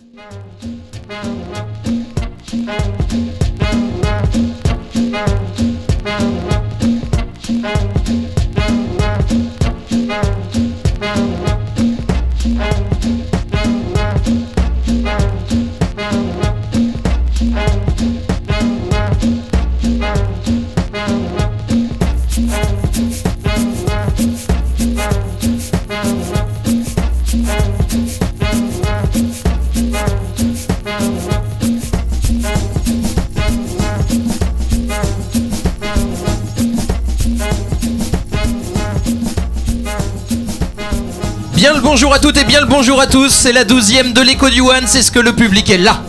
Bien le bonjour à toutes et bien le bonjour à tous, c'est la 12e de l'écho du One, c'est ce que le public est là.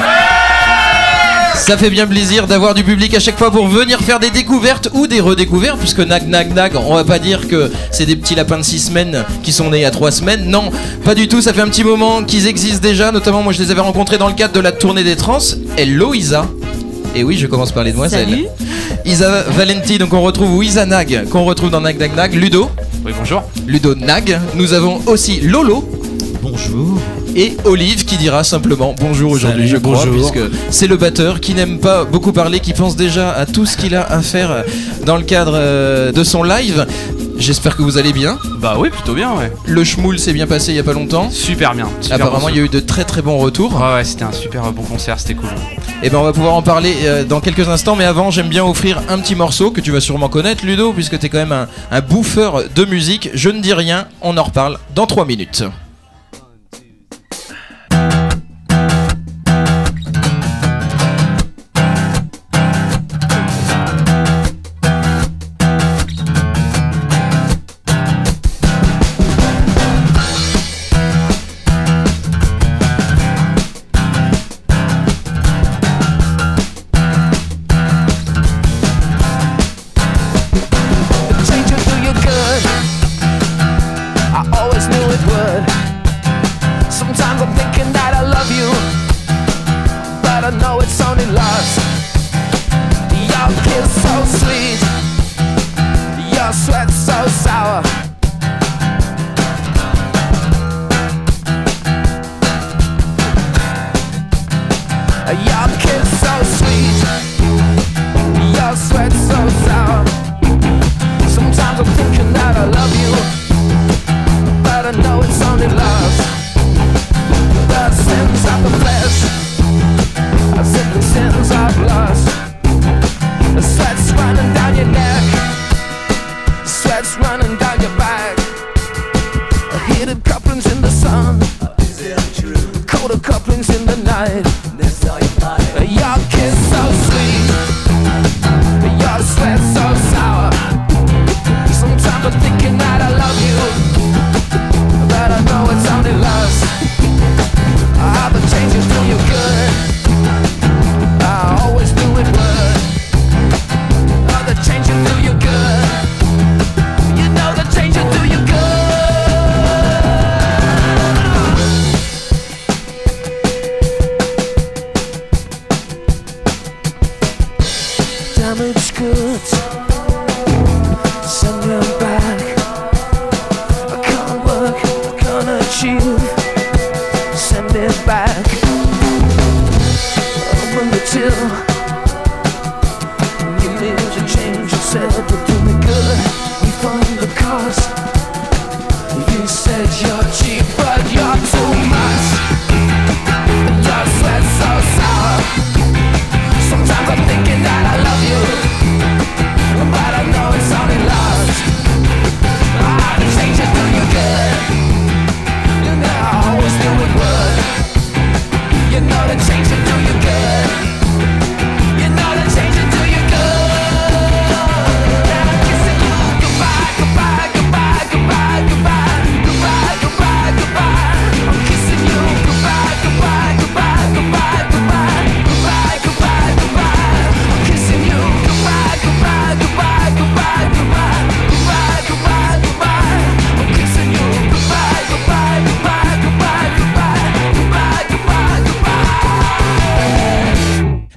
Ça fait bien plaisir d'avoir du public à chaque fois pour venir faire des découvertes ou des redécouvertes, puisque nag, on va pas dire que c'est des petits lapins de 6 semaines qui sont nés il y a 3 semaines, non, pas du tout, ça fait un petit moment qu'ils existent déjà, notamment moi je les avais rencontrés dans le cadre de la tournée des trans. Hello Isa. Et oui, je commence par les demoiselles. Salut. Isa Valenti, donc on retrouve Isa Nag, qu'on retrouve dans Nag, Ludo. Oui, bonjour. Ludo Nag. Nous avons aussi Lolo. Bonjour. Et Olive qui dira simplement bonjour aujourd'hui. Salut, je crois, bonjour. puisque c'est le batteur qui n'aime pas beaucoup parler, qui pense déjà à tout ce qu'il a à faire dans le cadre de son live. J'espère que vous allez bien. Bah oui, plutôt bien, ouais. Le schmoul s'est bien passé il y a pas longtemps. Super bien. Super Apparemment, bon il y a eu de très très bons retours. Ouais, c'était un super bon concert, c'était cool. Et ben on va pouvoir en parler dans quelques instants, mais avant j'aime bien offrir un petit morceau que tu vas sûrement connaître, Ludo, puisque t'es quand même un bouffeur de musique. Je ne dis rien, on en reparle dans 3 minutes.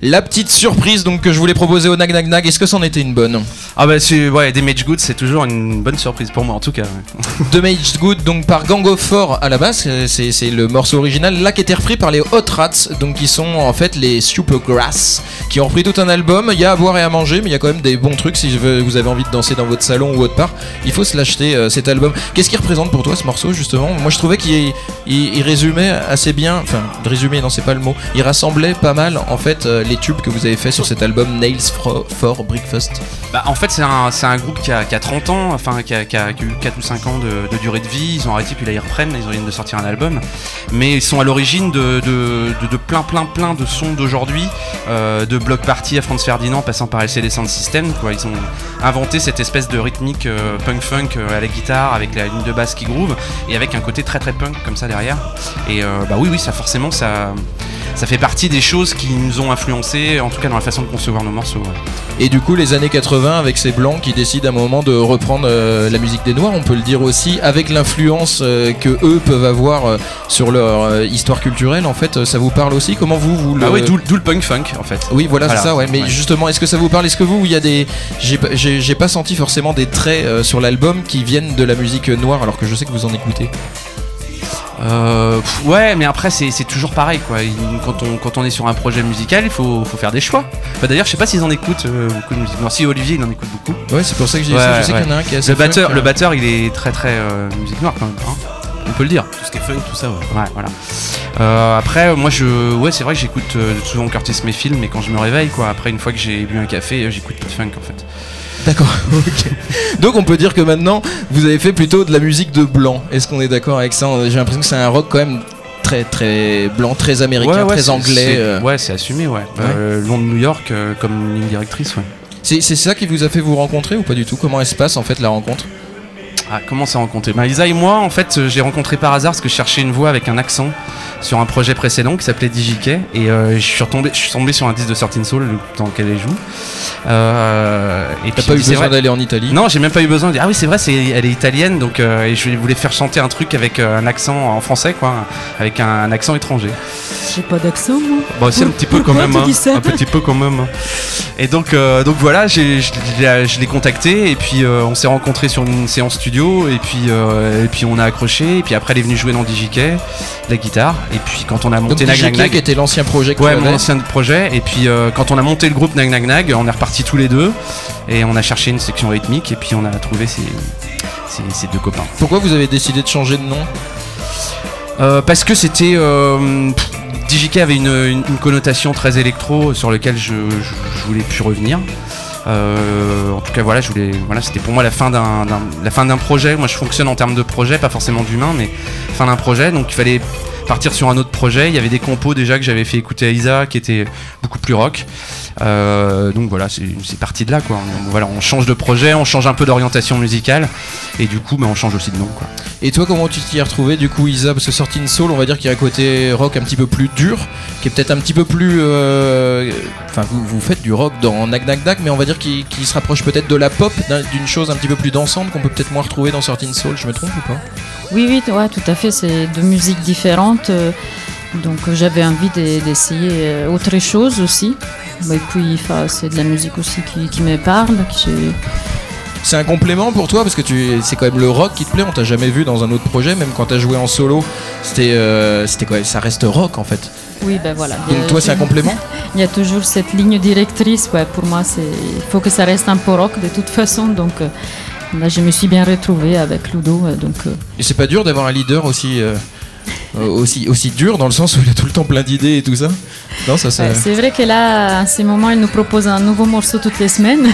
La petite surprise donc que je voulais proposer au Nag Nag Nag, est-ce que c'en était une bonne? Ah bah Damaged Goods, c'est toujours une bonne surprise pour moi en tout cas. Ouais. Damaged Goods donc par Gang of Four à la base, c'est le morceau original là qui était repris par les Hot Rats, donc qui sont en fait les Supergrass, qui ont repris tout un album. Il y a à boire et à manger, mais il y a quand même des bons trucs si vous avez envie de danser dans votre salon ou autre part. Il faut se l'acheter cet album. Qu'est-ce qu'il représente pour toi ce morceau justement? Moi je trouvais qu'il résumait assez bien, enfin résumé non c'est pas le mot, il rassemblait pas mal en fait les tubes que vous avez fait sur cet album Nails for Breakfast. Bah en fait c'est un groupe qui a 30 ans, enfin qui a eu 4 ou 5 ans de durée de vie. Ils ont arrêté puis là ils reprennent, ils viennent de sortir un album, mais ils sont à l'origine de plein de sons d'aujourd'hui, de Block Party à Franz Ferdinand passant par LCD Sound System quoi. Ils ont inventé cette espèce de rythmique punk funk à la guitare avec la ligne de basse qui groove et avec un côté très très punk comme ça derrière. Et bah oui ça forcément ça fait partie des choses qui nous ont influencé, en tout cas dans la façon de concevoir nos morceaux. Ouais. Et du coup, les années 80, avec ces blancs qui décident à un moment de reprendre la musique des noirs, on peut le dire aussi, avec l'influence que eux peuvent avoir sur leur histoire culturelle, en fait, ça vous parle aussi? Comment vous le... Ah oui, d'où le punk funk, en fait. Oui, voilà. C'est ça, ouais. Mais justement, est-ce que ça vous parle? Est-ce que il y a des... J'ai pas senti forcément des traits sur l'album qui viennent de la musique noire, alors que je sais que vous en écoutez. Ouais, mais après c'est toujours pareil quoi. Quand on est sur un projet musical, il faut faire des choix. Enfin, d'ailleurs, je sais pas s'ils en écoutent beaucoup de musique. Non, si Olivier il en écoute beaucoup. Ouais, c'est pour ça que j'ai dit ça. Je sais qu'il y en a un qui est assez le batteur, il est très musique noire quand même. Hein, on peut le dire. Tout ce qui est funk, tout ça. Ouais, voilà. Après, moi c'est vrai que j'écoute souvent Curtis Mayfield, mais quand je me réveille quoi. Après, une fois que j'ai bu un café, j'écoute plus de funk en fait. D'accord, ok. Donc on peut dire que maintenant vous avez fait plutôt de la musique de blanc. Est-ce qu'on est d'accord avec ça? J'ai l'impression que c'est un rock quand même très très blanc, très américain, très anglais. Ouais, c'est assumé, ouais. Long de New York comme ligne directrice, ouais. C'est ça qui vous a fait vous rencontrer ou pas du tout? Comment elle se passe en fait la rencontre? Ah, comment ça rencontrer? Isa et moi, en fait, j'ai rencontré par hasard parce que je cherchais une voix avec un accent sur un projet précédent qui s'appelait DJK et je suis tombé sur un disque de Sorting Soul dans lequel elle joue. Et t'as pas eu besoin d'aller en Italie? Non, j'ai même pas eu besoin de dire ah oui c'est vrai, elle est italienne donc et je voulais faire chanter un truc avec un accent en français quoi, avec un accent étranger. J'ai pas d'accent moi. Bon c'est un petit peu quand même, un petit peu quand même. Et donc voilà, je l'ai contacté et puis on s'est rencontrés sur une séance studio et puis on a accroché et puis après elle est venue jouer dans DJK la guitare et puis quand on a monté Nag Nag Nag qui était l'ancien projet que ouais mon ancien projet et puis quand on a monté le groupe Nag Nag Nag on est repartis tous les deux et on a cherché une section rythmique et puis on a trouvé ces deux copains. Pourquoi vous avez décidé de changer de nom? Parce que c'était DJK avait une connotation très électro sur lequel je voulais plus revenir. En tout cas voilà, c'était pour moi la fin d'un projet. Moi je fonctionne en termes de projet, pas forcément d'humain, mais fin d'un projet, donc il fallait partir sur un autre projet. Il y avait des compos déjà que j'avais fait écouter à Isa qui étaient beaucoup plus rock. Donc voilà, c'est parti de là quoi. On change de projet, on change un peu d'orientation musicale et du coup on change aussi de nom quoi. Et toi comment tu t'y es retrouvé du coup Isa? Parce que Sorting Soul on va dire qu'il y a un côté rock un petit peu plus dur, qui est peut-être un petit peu plus... Enfin vous faites du rock dans Nag Nag Nag mais on va dire qu'il se rapproche peut-être de la pop, d'une chose un petit peu plus dansante qu'on peut peut-être moins retrouver dans Sorting Soul, je me trompe ou pas? Oui, ouais, tout à fait, c'est deux musiques différentes. Donc j'avais envie d'essayer autre chose aussi. Et puis c'est de la musique aussi qui me parle. C'est un complément pour toi parce que c'est quand même le rock qui te plaît. On t'a jamais vu dans un autre projet, même quand t'as joué en solo. C'était quoi? Ça reste rock en fait. Oui, ben voilà. Donc toi c'est un complément? Il y a toujours cette ligne directrice. Ouais, pour moi il faut que ça reste un peu rock de toute façon. Donc là je me suis bien retrouvée avec Ludo. Et c'est pas dur d'avoir un leader aussi dur dans le sens où il a tout le temps plein d'idées et tout ça? Non, ça c'est... C'est vrai que là, à ces moments, il nous propose un nouveau morceau toutes les semaines.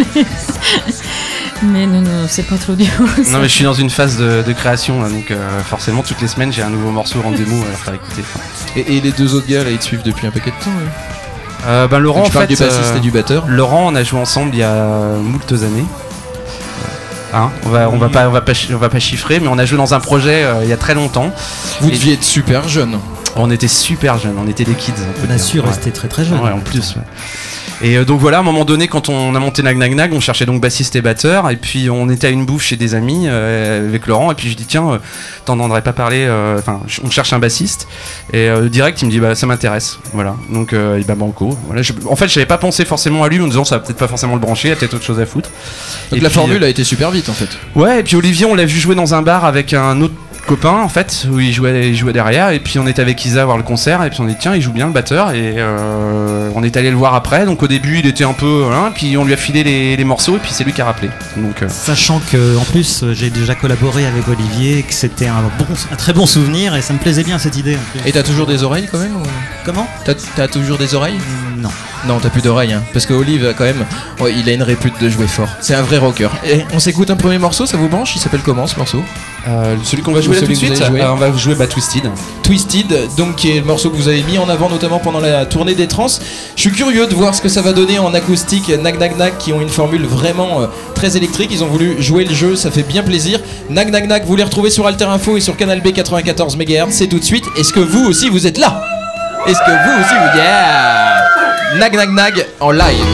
Mais non, c'est pas trop dur. Ça. Non, mais je suis dans une phase de création, là, donc forcément, toutes les semaines, j'ai un nouveau morceau en démo à leur faire écouter. Et les deux autres gars, là, ils te suivent depuis un paquet de temps ouais. Laurent, donc, je parle du bassiste et du batteur. Laurent, on a joué ensemble il y a moultes années. Hein, on va pas chiffrer, mais on a joué dans un projet il y a très longtemps. Vous deviez être super jeune. On était super jeunes, on était des kids. On a su rester très très jeune. Ouais, en plus. Ouais. Et donc voilà, à un moment donné, quand on a monté Nag Nag Nag, on cherchait donc bassiste et batteur, et puis on était à une bouffe chez des amis avec Laurent, et puis je dis tiens, t'entendrais pas parler, on cherche un bassiste, et direct il me dit bah ça m'intéresse, voilà, donc et bah banco, voilà. En fait j'avais pas pensé forcément à lui en disant ça va peut-être pas forcément le brancher, il y a peut-être autre chose à foutre. Donc et la puis, formule a été super vite en fait. Ouais, et puis Olivier on l'a vu jouer dans un bar avec un autre copain en fait, où il jouait derrière, et puis on était avec Isa voir le concert, et puis on dit tiens il joue bien le batteur, et on est allé le voir après, donc au début il était un peu puis on lui a filé les morceaux, et puis c'est lui qui a rappelé, donc sachant que en plus j'ai déjà collaboré avec Olivier, que c'était un très bon souvenir, et ça me plaisait bien cette idée en plus. Et t'as toujours des oreilles quand même ou... Comment T'as toujours des oreilles? Non. Non, t'as plus d'oreilles, hein. Parce que Olive quand même, il a une répute de jouer fort. C'est un vrai rocker. Et on s'écoute un premier morceau, ça vous branche? Il s'appelle comment ce morceau? celui qu'on va jouer là tout de suite, on va jouer Twisted. Twisted, donc qui est le morceau que vous avez mis en avant notamment pendant la tournée des trans. Je suis curieux de voir ce que ça va donner en acoustique. Nag Nag Nag qui ont une formule vraiment très électrique. Ils ont voulu jouer le jeu, ça fait bien plaisir. Nag Nag Nag, vous les retrouvez sur Alter Info et sur Canal B 94 MHz. C'est tout de suite. Est-ce que vous aussi vous êtes là? Est-ce que vous aussi vous... Yeah! Nag Nag Nag en live.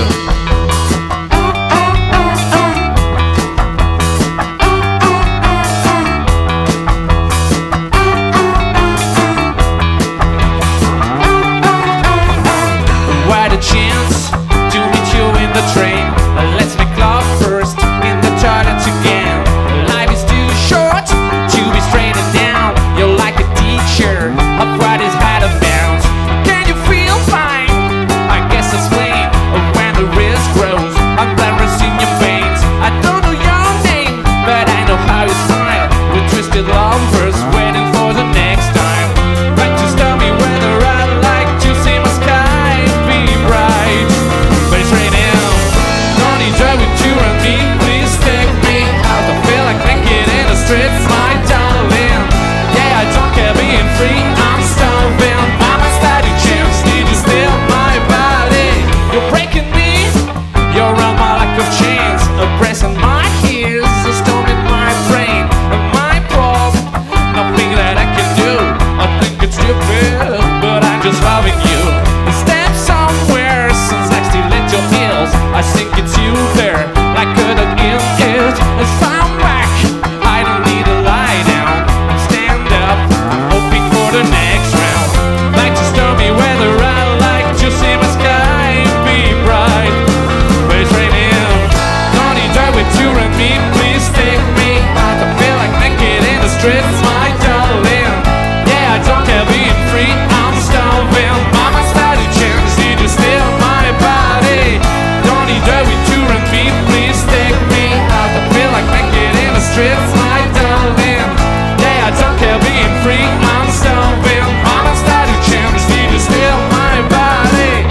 Chance to meet you in the train. Let's make love first in the toilet again. Life is too short to be straight and down. You're like a teacher of what is out of bounds. Can you feel fine? I guess it's plain when the risk grows. I'm glamorous in your veins. I don't know your name, but I know how you smile. We're twisted lovers waiting for the next time. Like to tell me whether I'd like to see my sky bright, but it's raining. Don't need drive with you and me. Please take me out. I feel like naked in the streets, my darling. Yeah, I don't care being free. I'm starving. I'm a study chance. Did you steal my body? You're breaking me. You're on my lack of chance. Oppressing my ears, storming my brain. My problem, nothing that I can do. I think it's stupid, but I'm just loving you. Step somewhere, since like still at your heels. I think it's you there, like a dog in it. As I'm back, I don't need to lie down. Stand up, hoping for the next round. Like to tell me whether I like to see my sky be bright, but it's raining. Don't need drive with you and me. Please take me out. I feel like naked in the streets, my darling. Yeah, I don't care being free. I'm starving. Mama started chance. Did you steal my body? Don't need drive with you and me. Please take me out. I feel like naked in the streets, my darling. Yeah, I don't care being free. I'm starving. Mama started chance. Did you steal my body?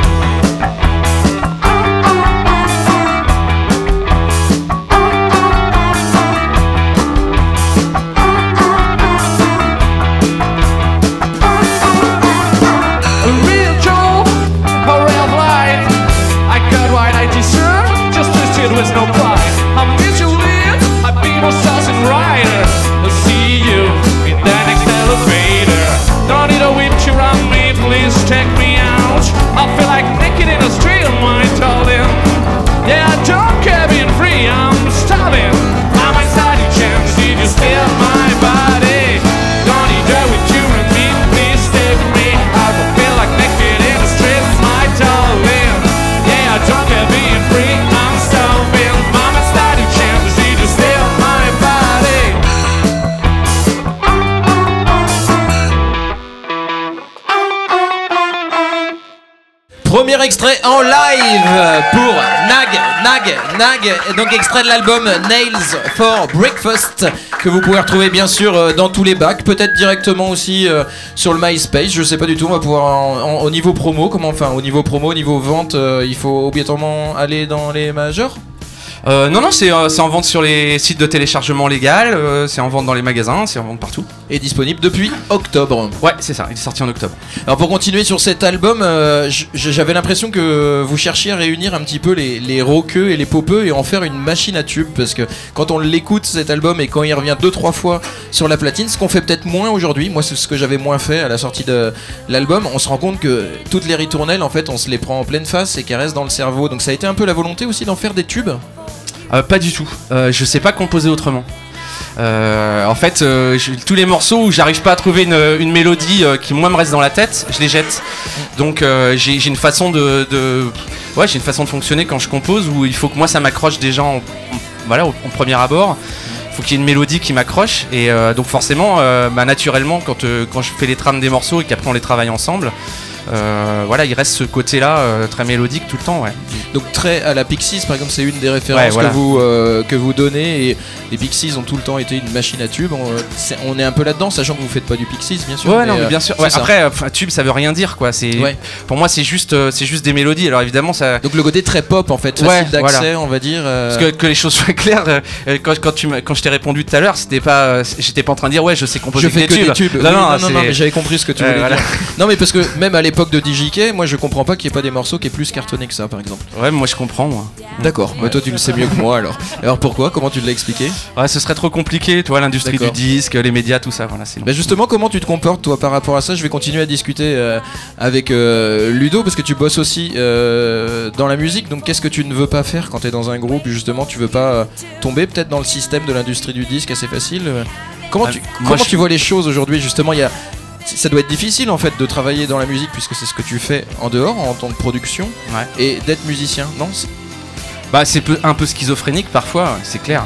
A real joke, a real life. I got what I deserve, just twisted with no pride. I'm visually, I beat a sausage rider. I'll see you in the next elevator. Don't need a winch around me, please take me out. I feel like naked in the street, my darling. Yeah, I don't care being free, I'm starving. I'm inside your chance, did you steal my body? Don't need that with you and me, please take me out. I feel like naked in the streets, my darling. Yeah, I don't care being free, I'm starving. Mama started chance, did you steal my body? Premier extrait en live pour Nag, donc extrait de l'album Nails for Breakfast que vous pouvez retrouver bien sûr dans tous les bacs, peut-être directement aussi sur le MySpace, je sais pas du tout, on va pouvoir au niveau promo, au niveau vente, il faut obligatoirement aller dans les majors. Non, c'est en vente sur les sites de téléchargement légal, c'est en vente dans les magasins, c'est en vente partout. Et disponible depuis octobre. Ouais, c'est ça, il est sorti en octobre. Alors pour continuer sur cet album, j'avais l'impression que vous cherchiez à réunir un petit peu les rockeux et les popeux et en faire une machine à tubes, parce que quand on l'écoute cet album et quand il revient 2-3 fois sur la platine, ce qu'on fait peut-être moins aujourd'hui, moi c'est ce que j'avais moins fait à la sortie de l'album, on se rend compte que toutes les ritournelles en fait on se les prend en pleine face et qu'elles restent dans le cerveau, donc ça a été un peu la volonté aussi d'en faire des tubes. Pas du tout, je sais pas composer autrement. En fait, tous les morceaux où j'arrive pas à trouver une mélodie qui moi me reste dans la tête, je les jette. Donc j'ai une façon j'ai une façon de fonctionner quand je compose où il faut que moi ça m'accroche déjà au premier abord. Il faut qu'il y ait une mélodie qui m'accroche et donc forcément, naturellement quand je fais les trames des morceaux et qu'après on les travaille ensemble. Il reste ce côté-là très mélodique tout le temps, ouais. Donc très à la Pixies, par exemple, c'est une des références que vous donnez. Et les Pixies ont tout le temps été une machine à tube. On est un peu là-dedans, sachant que vous faites pas du Pixies, bien sûr. Ouais, non, mais bien sûr. Ouais, après, tube, ça veut rien dire, quoi. Pour moi, c'est juste des mélodies. Alors évidemment, ça. Donc le côté très pop, en fait, facile d'accès, on va dire. Parce que les choses soient claires, quand je t'ai répondu tout à l'heure, j'étais pas en train de dire je sais composer des tubes. Non, mais j'avais compris ce que tu voulais dire. Non, mais parce que même à l'époque de DJK, moi je comprends pas qu'il n'y ait pas des morceaux qui aient plus cartonné que ça, par exemple. Ouais, moi je comprends, moi. D'accord, mais toi tu le sais mieux que moi alors. Alors pourquoi? Comment tu l'as expliqué? Ouais, ce serait trop compliqué, toi, l'industrie du disque, les médias, tout ça, voilà. Bah justement, comment tu te comportes toi par rapport à ça? Je vais continuer à discuter avec Ludo, parce que tu bosses aussi dans la musique, donc qu'est-ce que tu ne veux pas faire quand tu es dans un groupe? Justement, tu veux pas tomber peut-être dans le système de l'industrie du disque assez facile? Comment tu vois les choses aujourd'hui? Justement, ça doit être difficile en fait de travailler dans la musique, puisque c'est ce que tu fais en dehors en tant que production, et d'être musicien, non? C'est un peu schizophrénique parfois, c'est clair.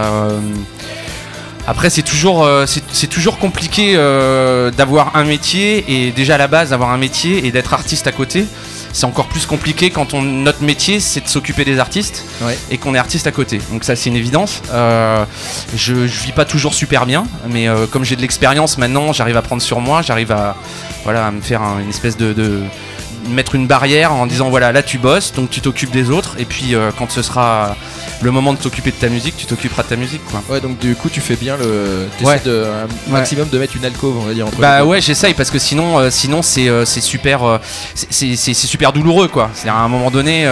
Après c'est toujours compliqué d'avoir un métier, et déjà à la base d'avoir un métier et d'être artiste à côté. C'est encore plus compliqué quand notre métier c'est de s'occuper des artistes et qu'on est artiste à côté. Donc ça c'est une évidence. Je vis pas toujours super bien, mais comme j'ai de l'expérience maintenant, j'arrive à prendre sur moi, j'arrive à me faire une espèce de mettre une barrière en disant voilà, là tu bosses, donc tu t'occupes des autres, et puis quand ce sera le moment de t'occuper de ta musique, tu t'occuperas de ta musique, quoi. Ouais, donc du coup tu fais bien t'essaies un maximum de mettre une alcôve, on va dire, entre j'essaye, parce que sinon c'est super c'est super douloureux, quoi. C'est à un moment donné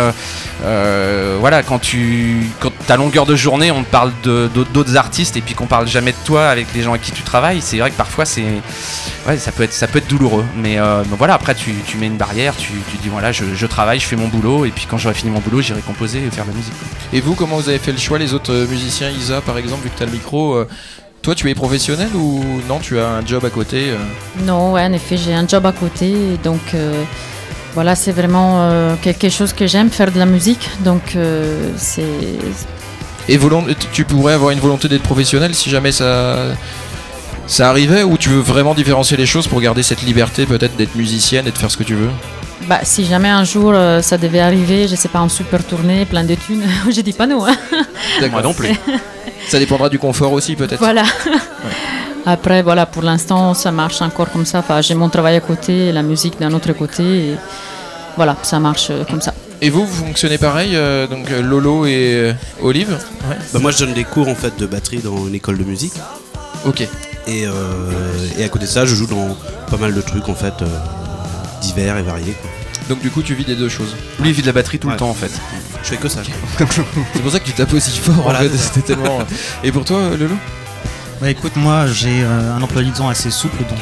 quand ta longueur de journée on te parle d'autres artistes et puis qu'on parle jamais de toi avec les gens avec qui tu travailles, c'est vrai que parfois ça peut être douloureux, mais voilà, après tu mets une barrière, tu dis voilà, je travaille, je fais mon boulot, et puis quand j'aurai fini mon boulot j'irai composer et faire de la musique. Et vous, comment vous avez fait le choix, les autres musiciens? Isa par exemple, vu que tu as le micro, toi tu es professionnel ou non, tu as un job à côté? Non, ouais, en effet j'ai un job à côté, donc voilà, c'est vraiment quelque chose que j'aime, faire de la musique, donc c'est... Et tu pourrais avoir une volonté d'être professionnel si jamais ça arrivait, ou tu veux vraiment différencier les choses pour garder cette liberté peut-être d'être musicienne et de faire ce que tu veux? Si jamais un jour ça devait arriver, je sais pas, en super tournée, plein de thunes, je dis pas non. D'accord. Moi non plus. Ça dépendra du confort aussi peut-être. Voilà. Après voilà, pour l'instant ça marche encore comme ça. J'ai mon travail à côté, la musique d'un autre côté, et voilà, ça marche comme ça. Et vous fonctionnez pareil, donc Lolo et Olive? Moi je donne des cours en fait de batterie dans une école de musique. Ok. Et à côté de ça, je joue dans pas mal de trucs en fait, divers et variés, quoi. Donc du coup tu vis des deux choses. Lui il vit de la batterie tout le temps en fait. Je fais que ça. C'est pour ça que tu tapes aussi fort, voilà, en fait. C'était tellement... Et pour toi, Lolo? Écoute, moi j'ai un emploi du temps assez souple, donc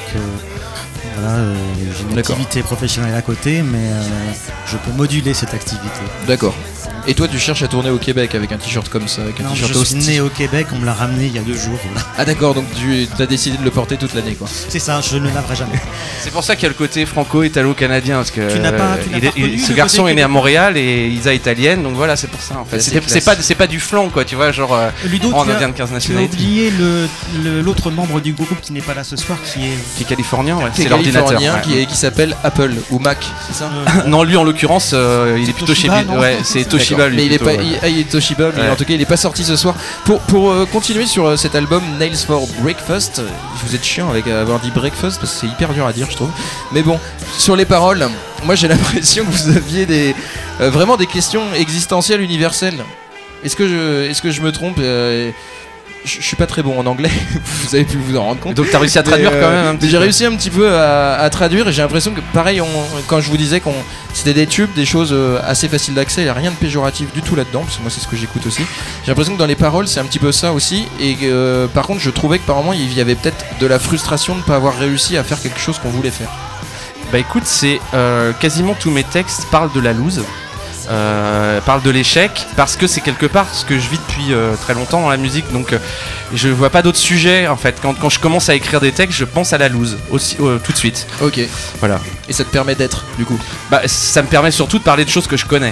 j'ai une activité professionnelle à côté, mais je peux moduler cette activité. D'accord. Et toi tu cherches à tourner au Québec avec un t-shirt comme ça, avec un t-shirt je suis né au Québec, on me l'a ramené il y a 2 jours. Ah d'accord, donc tu as décidé de le porter toute l'année, quoi. C'est ça, je ne laverai jamais. C'est pour ça qu'il y a le côté franco-italo-canadien, parce que ce garçon est né à Montréal et Isa est italienne, donc voilà, c'est pour ça en fait. C'est pas du flanc, quoi, tu vois, genre Ludo, en indien de 15 nationalités. Tu as oublié l'autre membre du groupe qui n'est pas là ce soir, qui est californien, c'est l'ordinateur, qui s'appelle Apple ou Mac, c'est ça? Non, lui en l'occurrence il est plutôt chez lui, c'est Toshiba. Mais il est Toshiba, mais en tout cas il est pas sorti ce soir. Pour continuer sur cet album Nails for Breakfast, vous êtes chiant avec avoir dit breakfast parce que c'est hyper dur à dire, je trouve. Mais bon, sur les paroles, moi j'ai l'impression que vous aviez vraiment des questions existentielles universelles. Est-ce que je me trompe je suis pas très bon en anglais, vous avez pu vous en rendre compte. Donc t'as réussi à traduire quand même un petit J'ai peu. réussi un petit peu à traduire et j'ai l'impression que pareil, quand je vous disais qu'on c'était des tubes, des choses assez faciles d'accès, il n'y a rien de péjoratif du tout là-dedans, parce que moi c'est ce que j'écoute aussi. J'ai l'impression que dans les paroles c'est un petit peu ça aussi, et par contre je trouvais que par moments il y avait peut-être de la frustration de ne pas avoir réussi à faire quelque chose qu'on voulait faire. Bah écoute, c'est quasiment tous mes textes parlent de la loose. Parle de l'échec parce que c'est quelque part ce que je vis depuis très longtemps dans la musique, donc je vois pas d'autres sujets en fait. Quand je commence à écrire des textes, je pense à la loose aussi tout de suite. Ok. Voilà. Et ça te permet d'être du coup. Bah ça me permet surtout de parler de choses que je connais.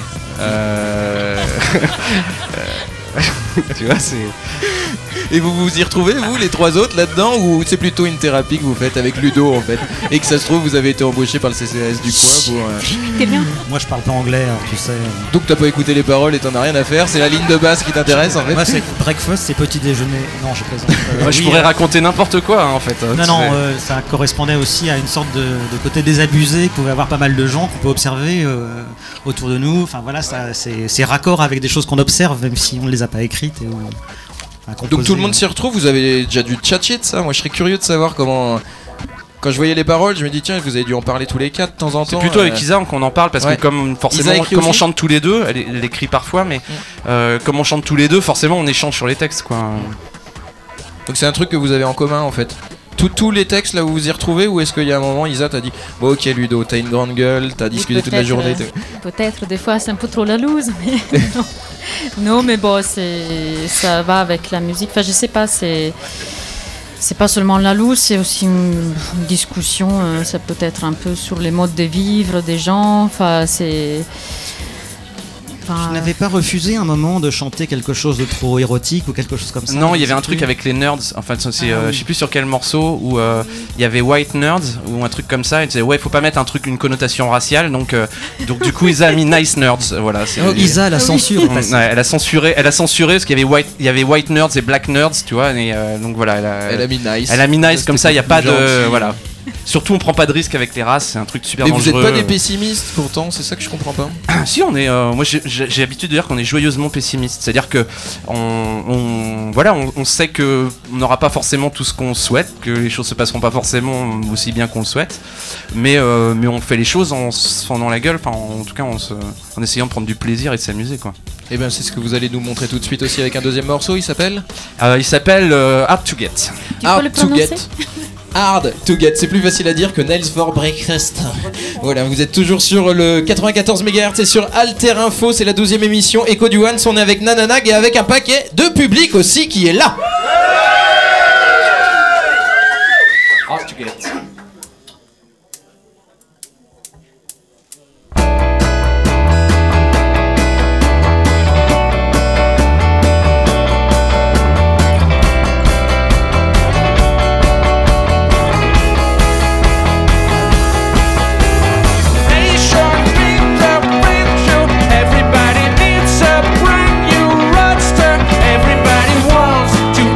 Tu vois, c'est. Et vous vous y retrouvez, vous, les trois autres, là-dedans, ou c'est plutôt une thérapie que vous faites avec Ludo, en fait, et que ça se trouve, vous avez été embauché par le CCAS du coin pour... T'es bien. Moi je parle pas anglais, alors, tu sais. Donc t'as pas écouté les paroles et t'en as rien à faire, c'est la ligne de base qui t'intéresse, en fait. Moi c'est breakfast, c'est petit déjeuner. Non, je plaisante. Moi, je Oui, pourrais raconter n'importe quoi hein, en fait. Non, ça correspondait aussi à une sorte de côté désabusé. Il pouvait y avoir pas mal de gens qu'on peut observer autour de nous. Enfin voilà, ça, c'est raccord avec des choses qu'on observe, même si on ne les a pas écrites. Donc tout le monde s'y retrouve, vous avez déjà dû tchatcher de ça. Moi je serais curieux de savoir comment... Quand je voyais les paroles, je me dis tiens, vous avez dû en parler tous les quatre de temps en temps. C'est plutôt avec Isa qu'on en parle parce ouais. que comme forcément Isa écrit comme on aussi chante tous les deux, elle écrit parfois, mais comme on chante tous les deux, forcément on échange sur les textes quoi. Donc c'est un truc que vous avez en commun en fait. Tous les textes là où vous vous y retrouvez, ou est-ce qu'il y a un moment Isa t'a dit bon ok Ludo, t'as une grande gueule, t'as discuté toute la journée Peut-être des fois c'est un peu trop la loose, mais non mais bon ça va avec la musique. Enfin je sais pas, c'est pas seulement la loose, c'est aussi une discussion. Ça peut être un peu sur les modes de vivre des gens. Enfin c'est. Je n'avais pas refusé un moment de chanter quelque chose de trop érotique ou quelque chose comme ça. Non, il y avait un truc avec les nerds. Enfin, c'est, je sais plus sur quel morceau où il y avait white nerds ou un truc comme ça. Et disait ouais, faut pas mettre une connotation raciale. Donc du coup, Isa a mis nice nerds. Voilà. Isa la censure. Ouais, elle a censuré parce qu'il y avait white nerds et black nerds, tu vois. Et donc voilà, elle a mis nice. Elle a mis nice ça, comme ça. Il y a pas de gentil. Voilà. Surtout, on prend pas de risque avec les races. C'est un truc super Mais vous dangereux. êtes pas des pessimistes pourtant, c'est ça que je comprends pas. Si on est, moi j'ai l'habitude de dire qu'on est joyeusement pessimiste, c'est-à-dire que on sait que on n'aura pas forcément tout ce qu'on souhaite, que les choses se passeront pas forcément aussi bien qu'on le souhaite, mais on fait les choses en se fendant la gueule, enfin en tout cas en essayant de prendre du plaisir et de s'amuser quoi. Et bien c'est ce que vous allez nous montrer tout de suite aussi avec un deuxième morceau. Il s'appelle Hard to Get. Tu peux le prononcer? Hard to Get, c'est plus facile à dire que Nails for Breakfast. Voilà, vous êtes toujours sur le 94 MHz et sur Alter Info, c'est la 12e émission Echo du Once. On est avec Nananag et avec un paquet de public aussi qui est là. Hard to Get. Everybody needs a brand new roadster. Everybody wants to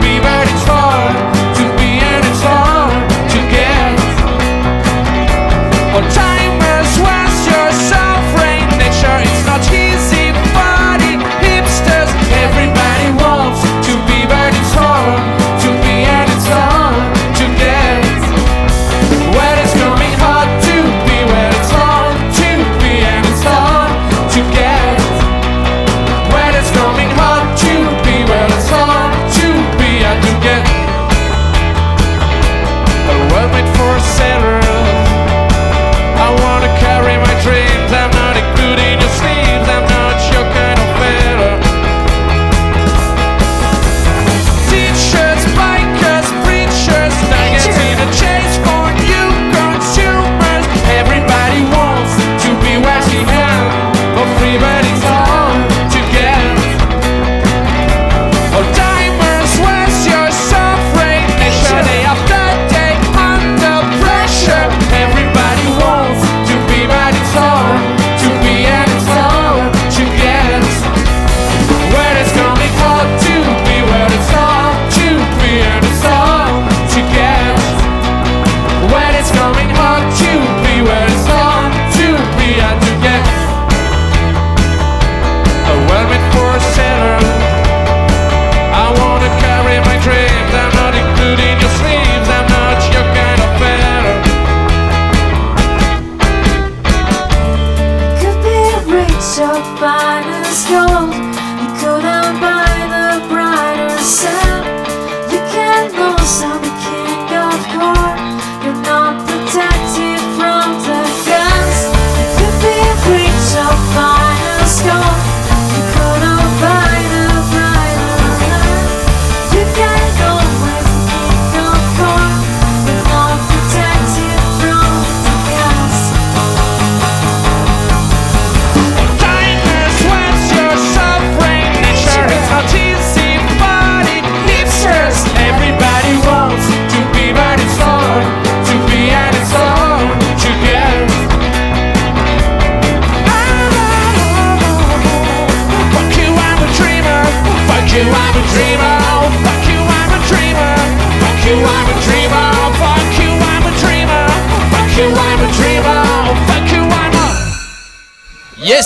Yes.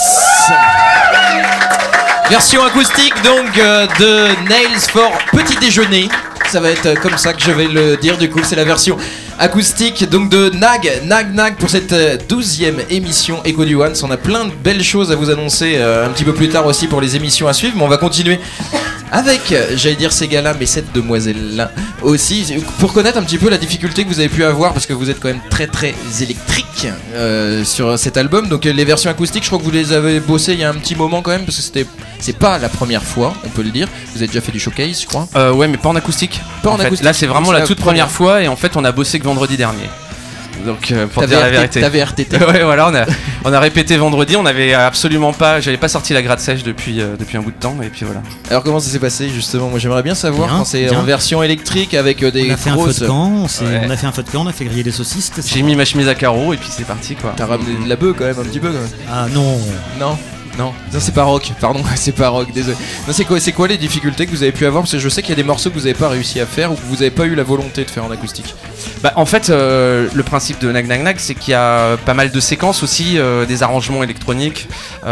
Version acoustique donc de Nails for Petit Déjeuner. Ça va être comme ça que je vais le dire, du coup c'est la version acoustique donc de Nag pour cette 12e émission Echo du Once. On a plein de belles choses à vous annoncer un petit peu plus tard aussi pour les émissions à suivre, mais on va continuer avec, j'allais dire ces gars-là, mais cette demoiselle-là aussi, pour connaître un petit peu la difficulté que vous avez pu avoir, parce que vous êtes quand même très très électrique sur cet album. Donc les versions acoustiques, je crois que vous les avez bossées il y a un petit moment quand même, parce que c'est pas la première fois, on peut le dire. Vous avez déjà fait du showcase, je crois. Ouais, mais pas en acoustique. Pas en fait. acoustique. Là, c'est vraiment la toute première fois, et en fait, on a bossé que vendredi dernier. Donc pour dire la vérité. T'avais RTT. Ouais, voilà, on a répété vendredi, on avait absolument pas, j'avais pas sorti la gratte sèche depuis un bout de temps, et puis voilà. Alors comment ça s'est passé justement? Moi j'aimerais bien savoir Bien, quand c'est bien. en version électrique avec des On a fait un feu grosses... de camp, Ouais. on a fait un feu de camp, on a fait griller des saucisses. c'était J'ai sympa. mis ma chemise à carreaux, et puis c'est parti quoi. T'as ramené de la bœuf quand même un petit peu quand même. Ah non. Non, c'est pas rock, pardon, c'est pas rock, désolé. Non, c'est quoi les difficultés que vous avez pu avoir? Parce que je sais qu'il y a des morceaux que vous avez pas réussi à faire ou que vous avez pas eu la volonté de faire en acoustique. Bah en fait le principe de Nag, c'est qu'il y a pas mal de séquences aussi, des arrangements électroniques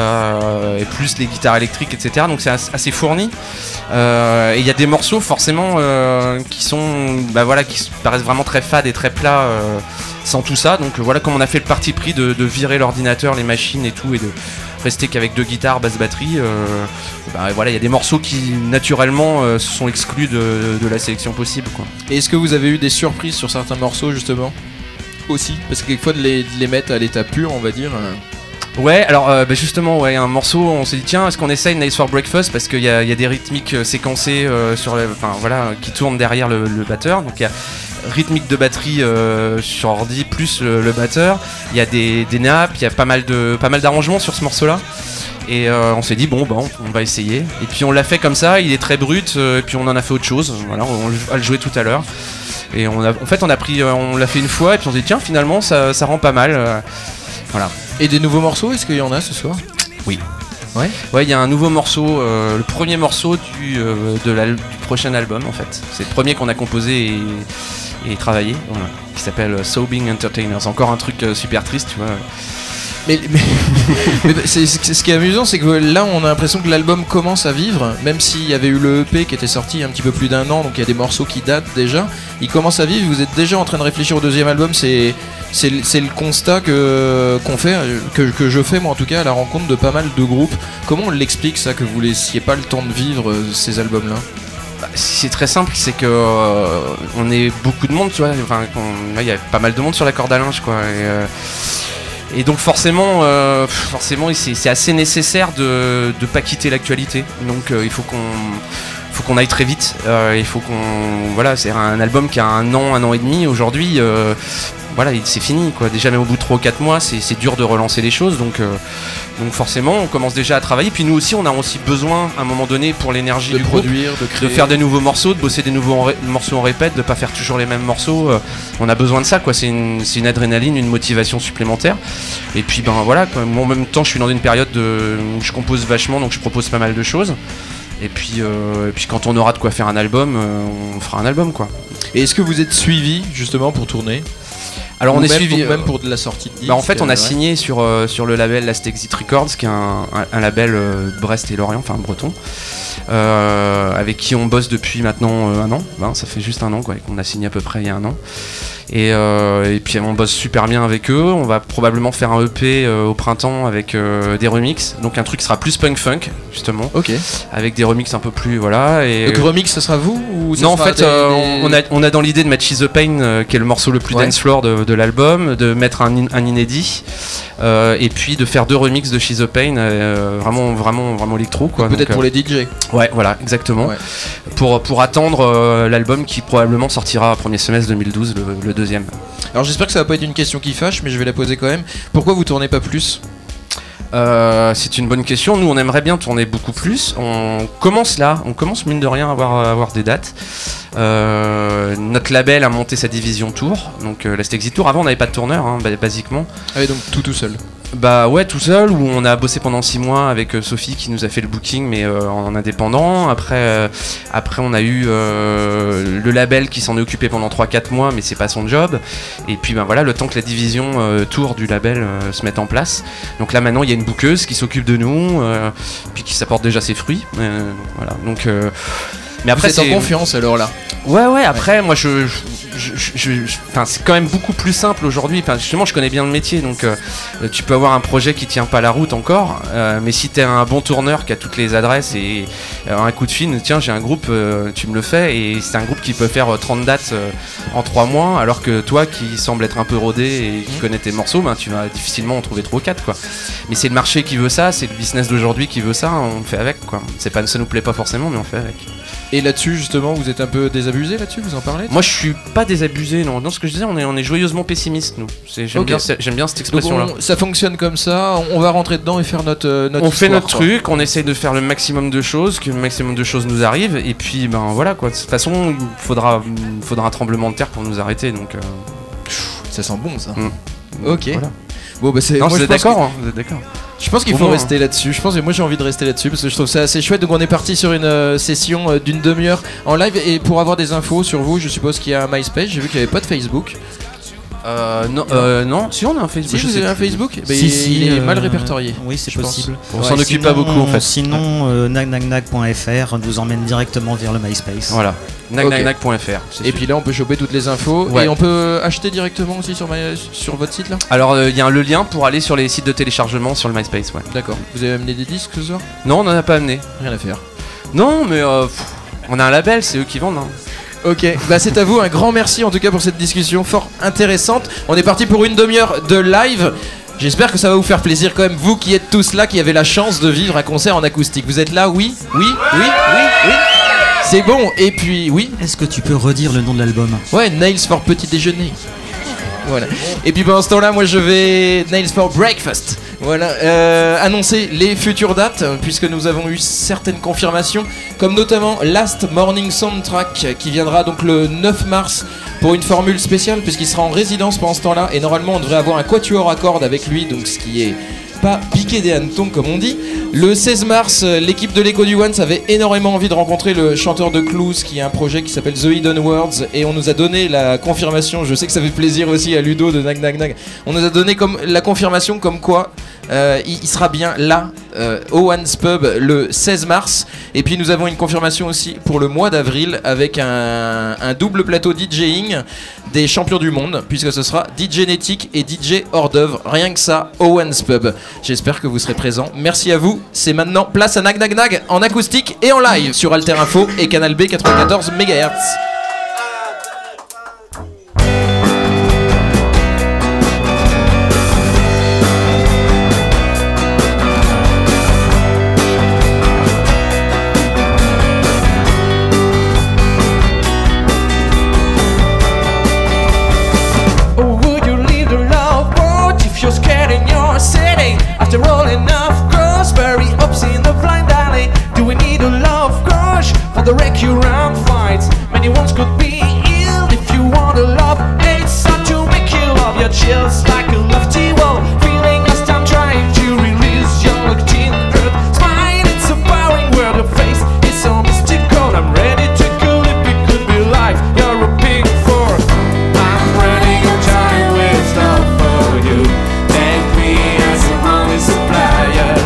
et plus les guitares électriques, etc. Donc c'est assez fourni. Et il y a des morceaux forcément qui sont, qui paraissent vraiment très fades et très plats sans tout ça. Donc voilà, comme on a fait le parti pris de virer l'ordinateur, les machines et tout, et de rester qu'avec 2 guitares, basse batterie, voilà, il y a des morceaux qui naturellement se sont exclus de la sélection possible quoi. Et est-ce que vous avez eu des surprises sur certains morceaux justement? Aussi, parce que quelquefois de les mettre à l'état pur, on va dire. Ouais, alors justement, ouais, un morceau, on s'est dit tiens, est-ce qu'on essaye Nice for Breakfast, parce qu'il y a des rythmiques séquencées qui tournent derrière le batteur. Donc il y a rythmique de batterie sur ordi plus le batteur. Il y a des nappes, il y a pas mal d'arrangements sur ce morceau-là. Et on s'est dit bon, on va essayer. Et puis on l'a fait comme ça, il est très brut, et puis on en a fait autre chose. Voilà, on va le jouer tout à l'heure. Et on l'a fait une fois, et puis on s'est dit tiens, finalement ça rend pas mal. Voilà. Et des nouveaux morceaux, est-ce qu'il y en a ce soir? Oui. Ouais. Ouais, il y a un nouveau morceau, le premier morceau du prochain album en fait. C'est le premier qu'on a composé et travaillé, voilà, qui s'appelle Sobbing Entertainers. Encore un truc super triste, tu vois. Mais ce qui est amusant, c'est que là on a l'impression que l'album commence à vivre, même s'il y avait eu le EP qui était sorti il y a un petit peu plus d'1 an, donc il y a des morceaux qui datent déjà. Il commence à vivre, vous êtes déjà en train de réfléchir au deuxième album, c'est le constat qu'on fait, que je fais moi en tout cas à la rencontre de pas mal de groupes. Comment on l'explique ça, que vous laissiez pas le temps de vivre ces albums-là? C'est très simple, c'est que on est beaucoup de monde, tu vois. Enfin, il y a pas mal de monde sur la corde à linge, quoi. Et donc forcément, c'est assez nécessaire de pas quitter l'actualité. Donc il faut qu'on aille très vite. Il faut c'est un album qui a 1 an et demi aujourd'hui. C'est fini quoi. Déjà même au bout de 3 ou 4 mois, c'est dur de relancer les choses. Donc forcément, on commence déjà à travailler. Puis nous aussi, on a aussi besoin à un moment donné pour l'énergie de du produire, groupe, de créer, de faire des nouveaux morceaux, de bosser des nouveaux morceaux en répète, de pas faire toujours les mêmes morceaux. On a besoin de ça quoi. C'est une adrénaline, une motivation supplémentaire. Et puis voilà quoi. Moi, en même temps, je suis dans une période où je compose vachement, donc je propose pas mal de choses. Et puis quand on aura de quoi faire un album, on fera un album quoi. Et est-ce que vous êtes suivi justement pour tourner? Alors on est suivi même pour de la sortie de disque. En fait on a signé sur le label Last Exit Records, qui est un label Brest et Lorient, enfin breton, avec qui on bosse depuis maintenant 1 an. Ça fait juste 1 an quoi, qu'on a signé à peu près il y a 1 an. Et puis on bosse super bien avec eux. On va probablement faire un EP au printemps avec des remixes, donc un truc qui sera plus punk funk justement. Ok. Avec des remixes un peu plus voilà. Et donc remix, ça sera vous ou ça non, en sera fait, on a dans l'idée de mettre She's the Pain, qui est le morceau le plus dance floor de l'album, de mettre un inédit, et puis de faire 2 remixes de She's the Pain, vraiment électro quoi. Peut-être donc, pour les DJ. Ouais, voilà, exactement. Ouais. Pour attendre l'album qui probablement sortira premier semestre 2012, le deuxième. Alors j'espère que ça va pas être une question qui fâche, mais je vais la poser quand même. Pourquoi vous tournez pas plus? C'est une bonne question. Nous on aimerait bien tourner beaucoup plus. On commence mine de rien à avoir des dates. Notre label a monté sa division tour, donc Last Exit Tour. Avant on n'avait pas de tourneur basiquement. Ah oui, donc tout seul. Bah ouais, tout seul, où on a bossé pendant 6 mois avec Sophie qui nous a fait le booking, mais en indépendant. Après on a eu le label qui s'en est occupé pendant 3-4 mois, mais c'est pas son job. Et puis ben voilà, le temps que la division tour du label se mette en place. Donc là maintenant il y a une bookeuse qui s'occupe de nous, puis qui s'apporte déjà ses fruits. Voilà. Donc mais après vous êtes en confiance alors là. Ouais, après moi enfin, c'est quand même beaucoup plus simple aujourd'hui. Enfin, justement, je connais bien le métier, donc tu peux avoir un projet qui tient pas la route encore, mais si t'es un bon tourneur qui a toutes les adresses et un coup de fil, tiens, j'ai un groupe, tu me le fais, et c'est un groupe qui peut faire 30 dates en 3 mois, alors que toi qui semble être un peu rodé et qui connais tes morceaux, ben, tu vas difficilement en trouver 3 ou 4, quoi. Mais c'est le marché qui veut ça, c'est le business d'aujourd'hui qui veut ça, on fait avec, quoi. Ça nous plaît pas forcément, mais on fait avec. Et là-dessus, justement, vous êtes un peu désabusé là-dessus, vous en parlez? Moi, je suis pas désabusé, non. Dans ce que je disais, on est joyeusement pessimiste, nous. J'aime bien cette expression-là. Ça fonctionne comme ça, on va rentrer dedans et faire notre on fait histoire, notre truc, on essaye de faire le maximum de choses, que le maximum de choses nous arrivent, et puis ben voilà quoi. De toute façon, il faudra un tremblement de terre pour nous arrêter, donc. Ça sent bon ça. Ok. Voilà. Bon bah c'est. Non, moi, vous êtes d'accord, vous êtes d'accord. Je pense qu'il faut rester là-dessus. Je pense que moi j'ai envie de rester là-dessus parce que je trouve ça assez chouette. Donc on est parti sur une session d'une demi-heure en live, et pour avoir des infos sur vous, je suppose qu'il y a un MySpace. J'ai vu qu'il n'y avait pas de Facebook. Non, si on a un Facebook. Si vous avez un Facebook, il est mal répertorié. Oui, c'est possible. On s'en occupe pas beaucoup en fait. Sinon, nagnagnag.fr vous emmène directement vers le MySpace. Voilà, nagnagnag.fr. Et puis là, on peut choper toutes les infos, et on peut acheter directement aussi sur votre site là. Alors, il y a le lien pour aller sur les sites de téléchargement sur le MySpace, ouais. D'accord. Vous avez amené des disques ce soir? Non, on en a pas amené. Rien à faire. Non, mais on a un label, c'est eux qui vendent. Hein. Ok, bah c'est à vous, un grand merci en tout cas pour cette discussion fort intéressante. On est parti pour une demi-heure de live. J'espère que ça va vous faire plaisir quand même, vous qui êtes tous là, qui avez la chance de vivre un concert en acoustique. Vous êtes là? Oui. C'est bon, et puis oui. Est-ce que tu peux redire le nom de l'album? Ouais, Nails for Petit Déjeuner. Voilà. Et puis pendant ce temps-là, moi je vais Nails for Breakfast. Voilà, annoncer les futures dates, puisque nous avons eu certaines confirmations, comme notamment Last Morning Soundtrack, qui viendra donc le 9 mars pour une formule spéciale, puisqu'il sera en résidence pendant ce temps-là, et normalement on devrait avoir un quatuor à cordes avec lui, donc ce qui est pas piqué des hannetons comme on dit. Le 16 mars, l'équipe de l'Echo du Once avait énormément envie de rencontrer le chanteur de Clues, qui a un projet qui s'appelle The Hidden Words, et on nous a donné la confirmation. Je sais que ça fait plaisir aussi à Ludo de Nag Nag Nag. On nous a donné comme la confirmation comme quoi il sera bien là au Once Pub le 16 mars. Et puis nous avons une confirmation aussi pour le mois d'avril avec un double plateau DJing des champions du monde, puisque ce sera DJ Nétique et DJ hors d'œuvre, rien que ça, au Once Pub. J'espère que vous serez présents. Merci à vous. C'est maintenant place à Nag Nag Nag en acoustique et en live sur Alter Info et Canal B 94 MHz. After all enough Crossberry ups in the blind alley, do we need a love crush for the recurrent fights? Many ones could be ill if you want a love. It's hard to make you love your chills like a lofty wall, feeling lost and trying to release your locked in earth. Smile, it's a bowing word of face, it's so mystical. I'm ready to go if it could be life. You're a big four. I'm running on time with love for you. Take me as a money supplier.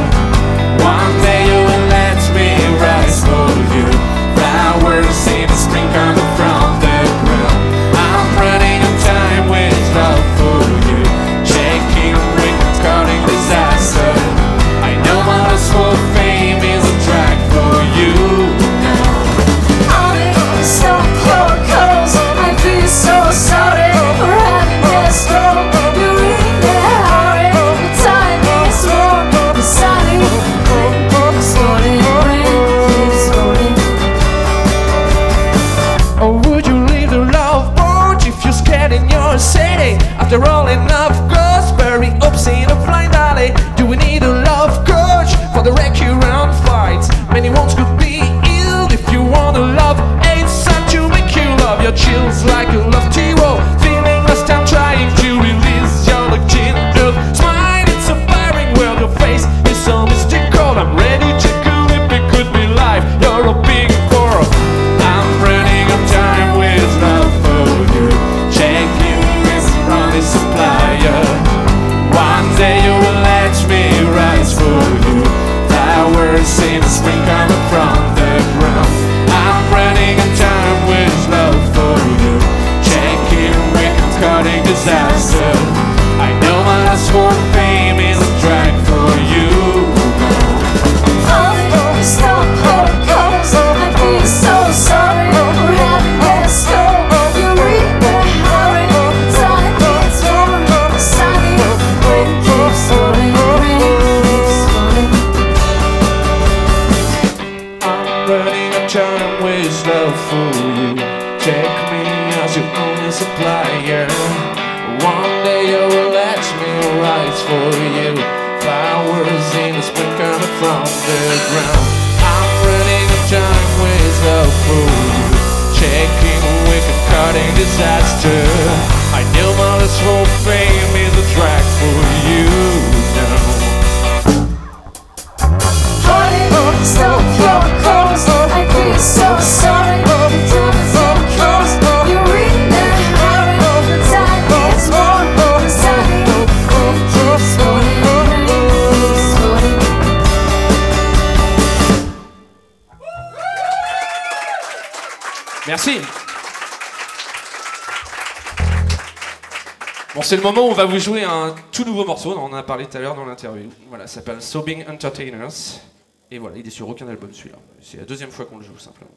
the ground. I'm running a time with the food, checking wicked cutting disaster. I know my last whole fame is a track for you now. Honey, stop your calls. I'd be so sorry if you was in close. You're in a hurry, the time is warm. The sunny wind keeps falling, keeps falling. Merci. Bon, c'est le moment où on va vous jouer un tout nouveau morceau, on en a parlé tout à l'heure dans l'interview. Voilà, ça s'appelle Sobbing Entertainers. Et voilà, il est sur aucun album celui-là. C'est la deuxième fois qu'on le joue simplement.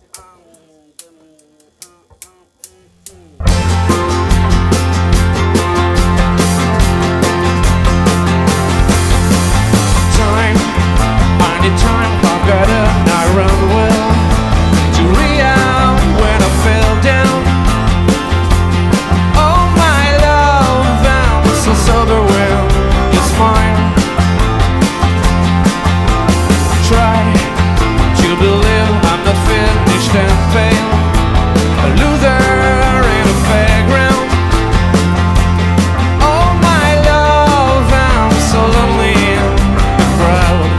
Time, I need time, I've got I run well to react when I fell down. Oh my love, I'm so sober when it's mine. Try to believe I'm not finished and fail. A loser in a fairground. Oh my love, I'm so lonely in the crowd.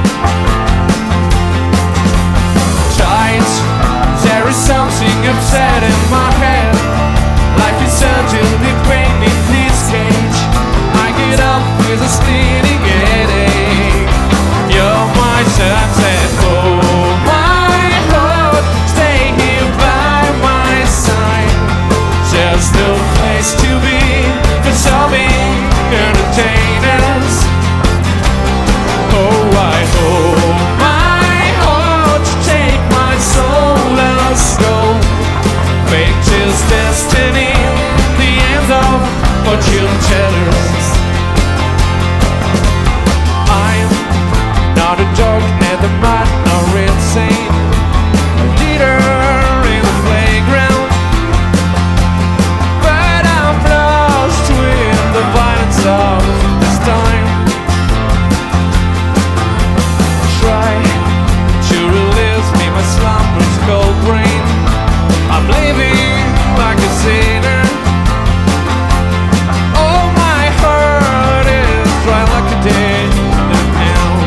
Tight, there is something upset in my head. Life is certainly painting this cage. I get up with a splitting headache. You're my sunset, oh my heart, stay here by my side. There's no place to be for sobbing entertainers. Oh, I hold my heart to take my soul, let's go. Fate is destiny, the end of fortune tellers. I'm not a dog, neither mad nor insane. A leader in the playground, but I'm lost with the violence of this time. Try to release me, my slumber's cold brain. I'm living like a sinner. Oh, my heart is dry like a dead pound.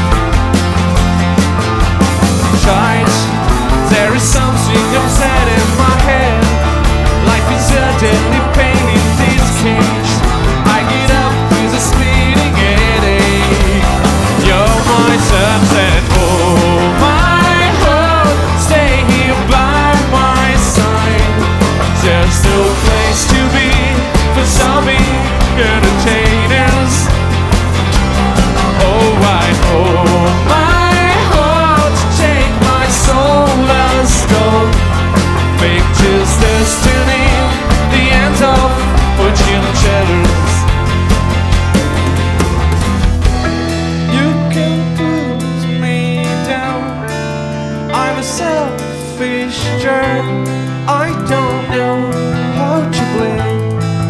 Tight, there is something upset in my head. Life is a deadly pain in this cage. I get up with a splitting headache. You're my sunset, oh my heart, stay here by my side. There's no place to be for zombie entertainers. Oh, I hold my heart to take my soul, let's go. Fate is destiny, the end of fortune tellers. You can put me down, I'm a selfish jerk. I don't know how to blame.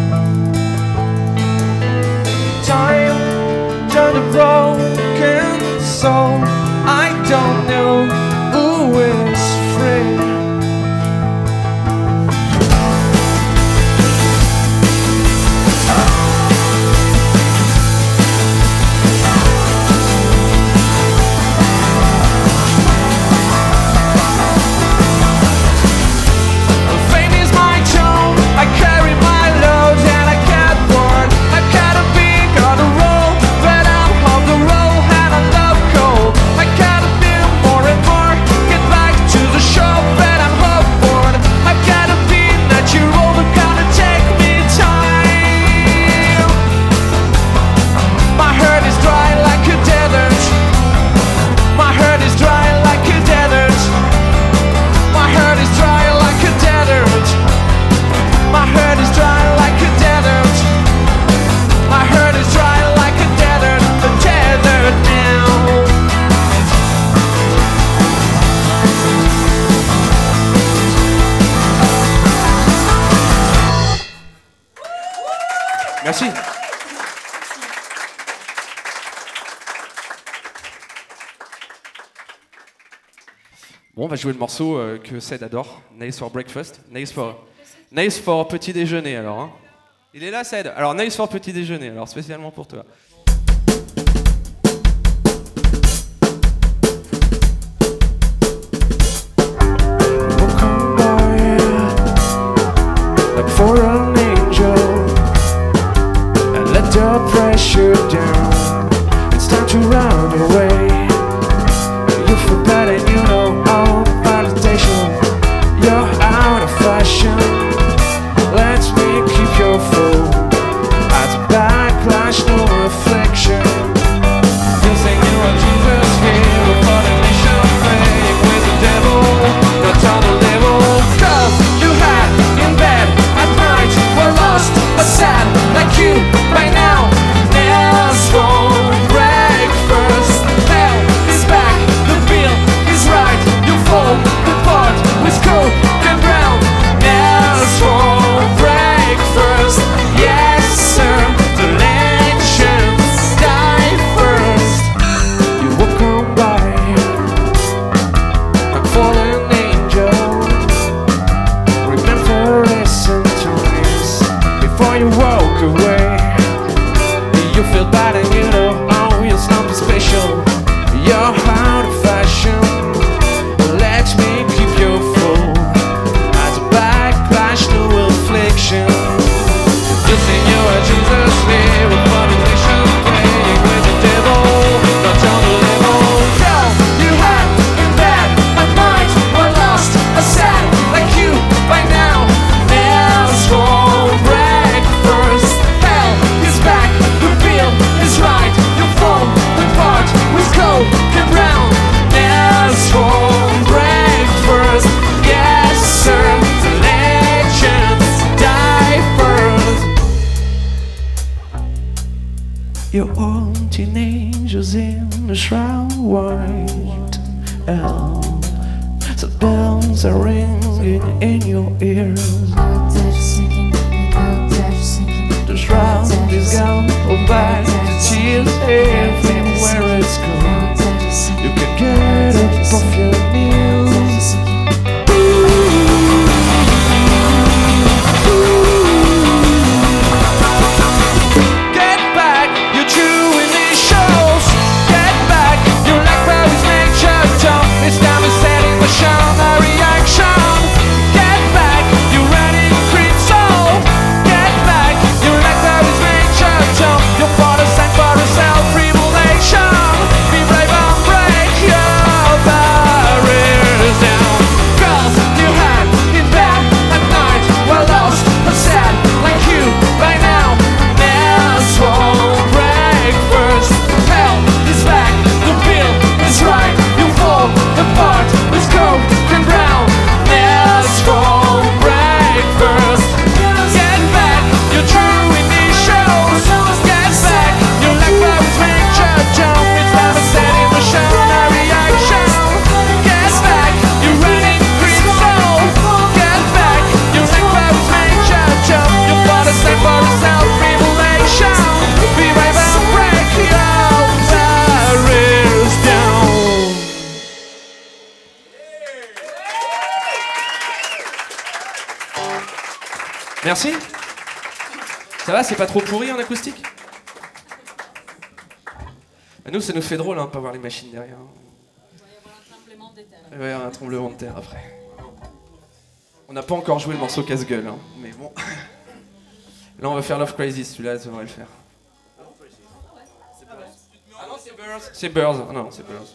Time turned a broken soul. I don't know who is free. Fame is my tone, I carry my load and I get bored. I've got a big on the road, but I'm on the road and I love cold. Bon, on va jouer le morceau que Ced adore, Nice for Breakfast. Nice for petit déjeuner alors. Hein. Il est là, Ced. Alors, Nice for petit déjeuner, alors spécialement pour toi. For an angel and let the pressure down. It's time to run away. You feel bad and you know all validation. You're out of fashion. Let me keep your phone. As a backlash, no reflection. You say you are Jesus here, for the nation playing with the devil. Not on the level. Cause you had in bed at night, we're lost, but sad, like you, by now. Nails won't break first. Hell is back, the bill is right. You fall apart with coke and brown. Nails won't break first. Yes, sir, the legends die first. You will come by like fallen angel. Remember, listen to this before you walk away. You feel bad and you know, oh, you're something special. You're out of fashion. Let me keep your phone as a backlash, no affliction. Just in you are Jesus, live with motivation, playing with the devil, not on the level. Girl, you had been bad at night, were lost, but sad, like you by now. Nails won't break first. Hell is back, the bill is right. You fall apart with cold and brown. Nails won't break first. Yes, sir, the legends die first. You're all teen angels in a shroud white elm. The bells are ringing in your ears. The shroud is gone, oh back to tears everywhere it's gone. You can get up off your knees. Get back, you're true in these shows. Get back, you like Paris nature jump. It's time to set in motion a reaction. Get back, you're running creep soul. Get back, you like Paris nature jump. Your father sang for a self-revelation. Be brave and break your barriers down. Cause you had it bad at night, were lost but sad, like you by now. Nails won't break first. Hell is back, the bill is right. You fall apart with coke and brown. Nails won't break first. Get back, you're true in these shows. Get back, you like Paris nature jump. It's time to set in motion a reaction. Get back, you're running green soul. Get back, you like Paris nature jump. Your father sang for a self-revelation. Be brave and break your barriers down. Merci. Ça va, c'est pas trop pourri en acoustique? Nous, ça nous fait drôle, hein, de pas voir les machines derrière. Ouais, un tremblement de terre après. On n'a pas encore joué le morceau casse-gueule, hein, mais bon. Là, on va faire Love Crazy, celui-là, ça devrait le faire. Ah non, c'est Birds. C'est Birds. Ah non, c'est Birds.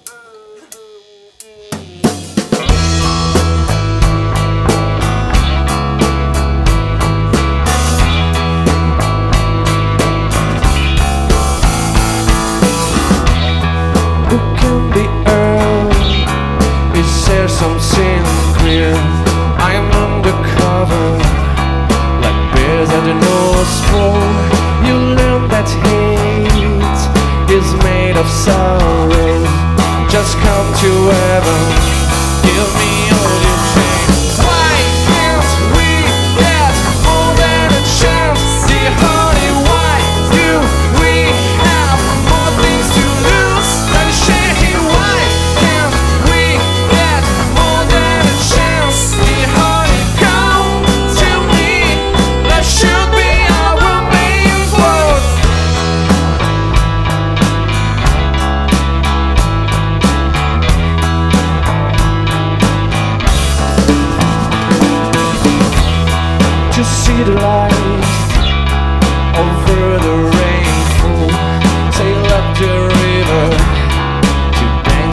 Who can be earned? Is there something clear? I am undercover, like bears at the North Pole. You learn that hate is made of sorrow. Just come to heaven, give me all your things. Why can't we get more than a chance? Dear honey, why do we have more things to lose than share? Why can't we get more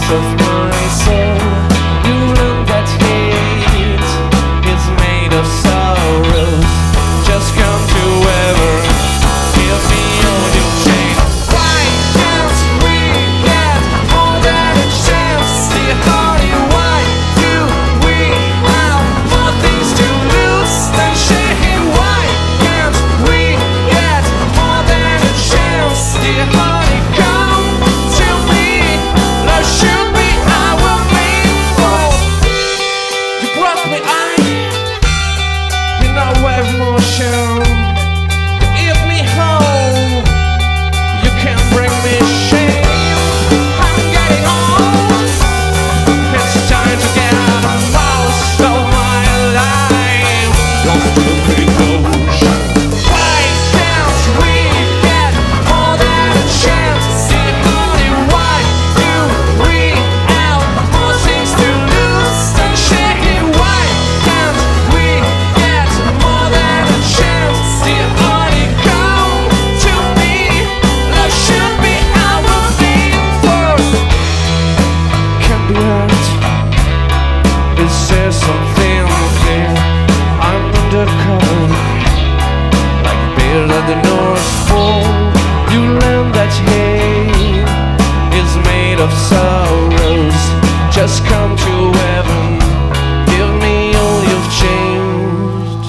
parts of my soul. You learn that hate is made of sorrows. Just come to ever give me all your chain. Why can't we get more than a chance? Dear honey, why do we have more things to lose than share? Why can't we get more than a chance? Dear honey, come to me. Love should be our main fault. You brought me eye in our emotion. You eat me home. You can't bring me shame. I'm getting old. It's time to get most of my life lost to the ocean. Why can't we get more than a chance? Dear honey, why do we have more things to lose than share? Why can't we get more than a chance? Dear honey, come to me. Love should be our main force. Can't be hurt. Is there something there? I'm undercover, like a bear at the North Pole. You learn that hate is made of sorrows. Just come to heaven, give me all you've changed.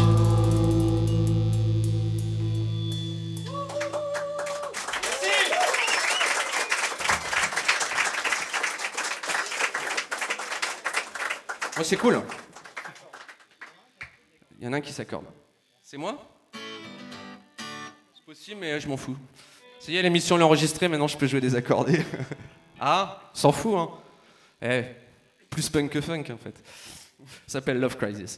Oh, c'est cool. Il y en a un qui s'accorde. C'est moi? C'est possible, mais je m'en fous. Ça y est, l'émission est enregistrée, maintenant je peux jouer des accordés. Ah, s'en fout, hein. Eh, plus punk que funk, en fait. Ça s'appelle Love Crisis.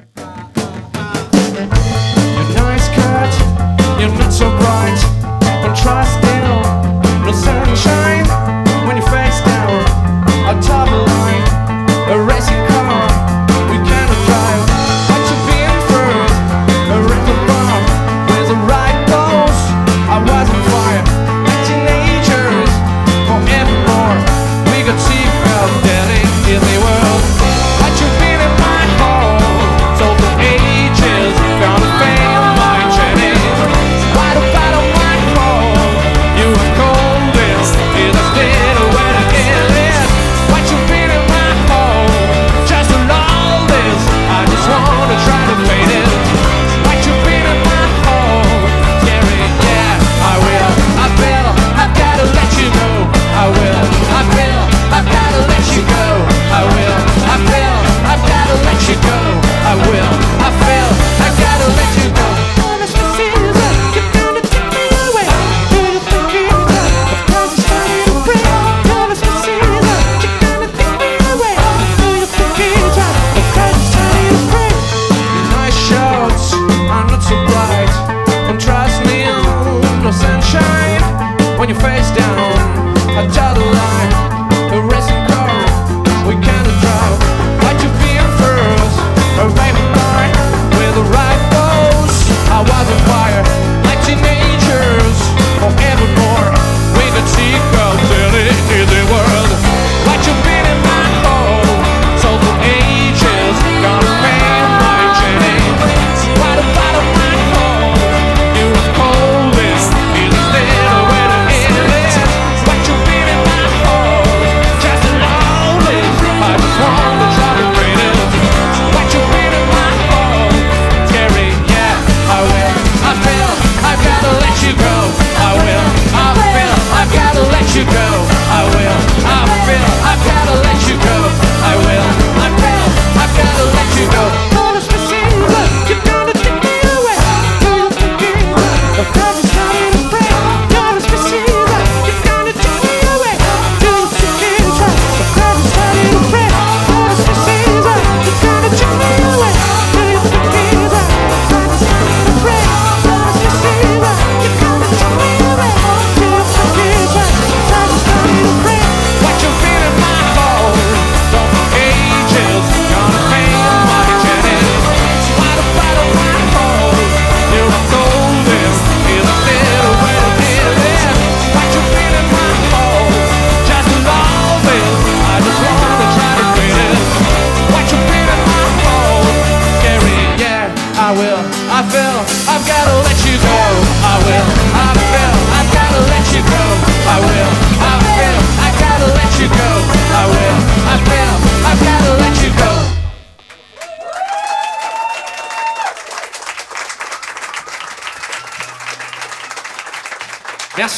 Your nice cut, you're not so bright. Contrast still, no sunshine when you face down. A top line, a racing car, we cannot drive. What you been first, a rental bar with the right post. I was on fire, teenagers forevermore. We got seatbelt, daddy, in the world. What you been in my home, so for ages, found a fame, my training. Right about on my home, you have called.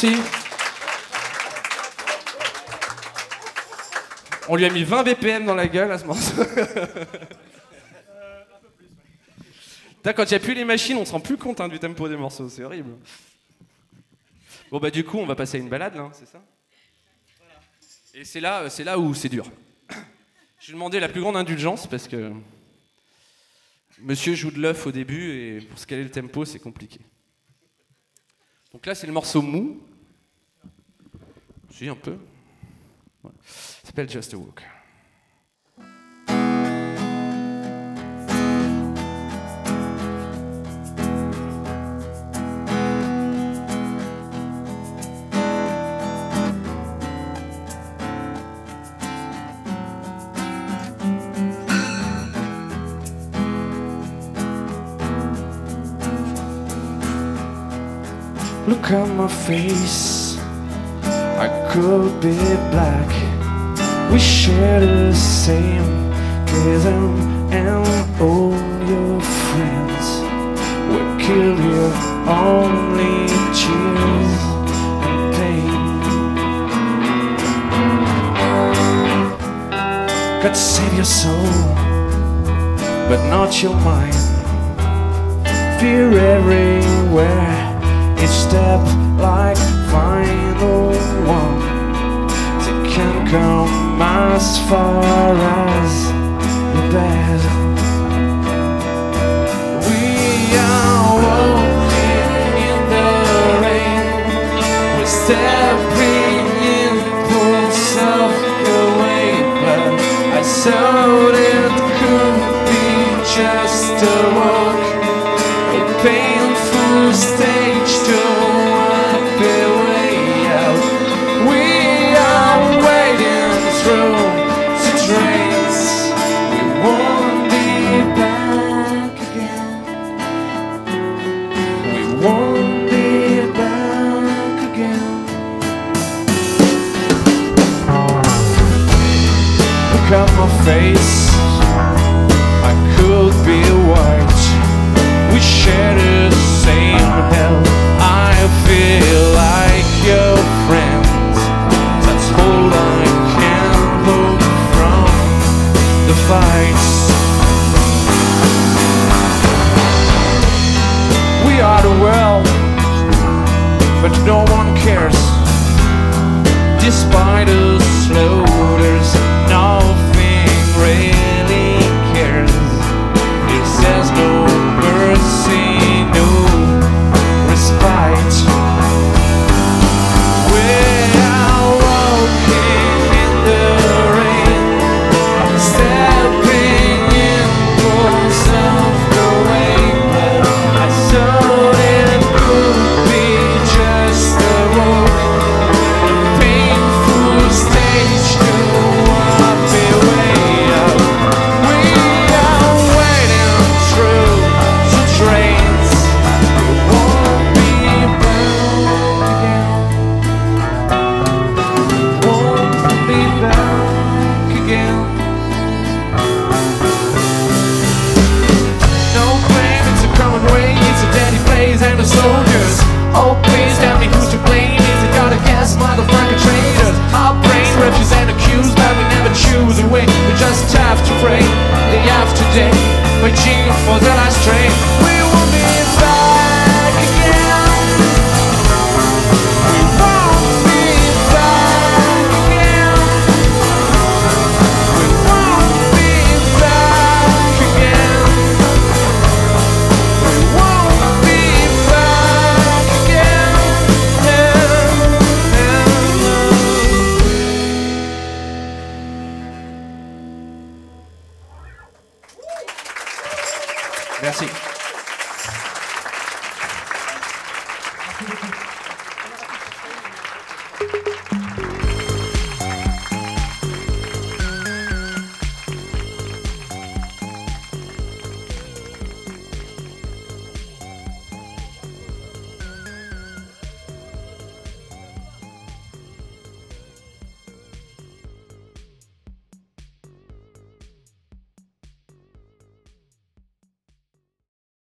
Merci. On lui a mis 20 BPM dans la gueule à ce morceau. Quand il n'y a plus les machines, on se rend plus compte du tempo des morceaux, c'est horrible. Bon bah du coup, on va passer à une balade là, c'est ça? Et c'est là où c'est dur. Je vais demander la plus grande indulgence parce que monsieur joue de l'œuf au début et pour se caler le tempo, c'est compliqué. Donc là, c'est le morceau mou. Si, un peu. Ouais. Ça s'appelle Just a Walk. Look at my face, I could be black. We share the same rhythm and all your friends will kill your only tears and pain. God save your soul, but not your mind. Fear everywhere. Each step like final one. They can come as far as the bed. We are walking in the rain. We're stepping in pulse of the way. But I thought it could be just a walk, a painful stage to walk the way out. We are wading through the drains. We won't be back again. We won't be back again. Look at my face, I could be white. We share the same hell. I feel like your friends. That's all I can hope from the fights. We are the world, but no one cares. Despite us slow, there's nothing really cares. It says no mercy, no respite. We are walking in the rain, stepping in pulse of the way. But I thought it could be just a walk, a painful stage to walk the way out. We are wading through the drains. We won't be back again. Won't be back again. No blame, it's a common way. It's a daddy plays and the soldiers. Oh, please tell me who's to blame. Is it gotta guess, motherfucking traitors? Our brain represent accused, but we never choose a way. We just have to pray day after day, waiting for the last train. We won't be back again. We won't be back again. We won't be back again. We won't be back again. Merci.